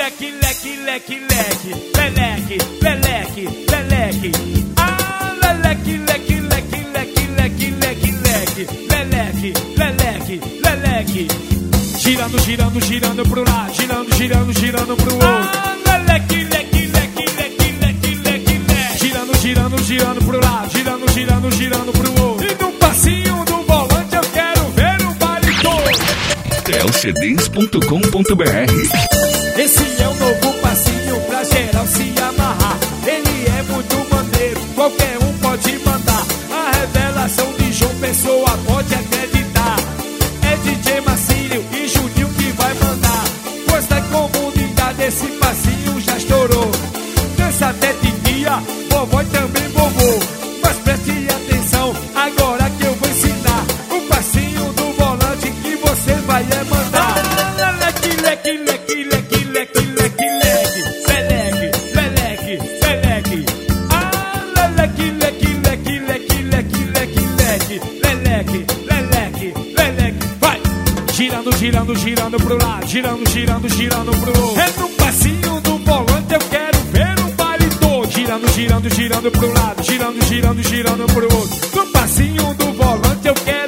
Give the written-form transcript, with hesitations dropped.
leque, leque, leque, leque, leleque, leleque, leleque. Ah, leleque, leque, leque, leque, leque, leque, leque, leleque, leleque, leleque. Girando, girando, girando pro lado, girando, girando, girando pro outro. Ah, leleque, leque, leque, leque, leque, leque, leque. Girando, girando, girando pro lado, girando, girando, girando pro outro. E no passinho do volante eu quero ver o baile todo. telcds.com.br. Esse é o novo passinho pra geral se amarrar. Ele é muito maneiro, qualquer um pode mandar. A revelação de João Pessoa pode acreditar. É DJ Marcílio e Juninho que vai mandar. Pois na comunidade esse passinho já estourou. Dança até de dia, vovó e também vovô. Mas preste atenção, agora que eu vou ensinar o passinho do volante que você vai mandar. Leque, leque, leque, leque, leque, leque, leque, leleque, leleque, leleque. Ah, leleque, leque, leque, leque, leque, leque, leque, leleque, leleque, leleque. Vai! Girando, girando, girando pro lado, girando, girando, girando pro outro. É no passinho do volante eu quero ver o baile todo. Girando, girando, girando pro lado, girando, girando, girando pro outro. No passinho do volante eu quero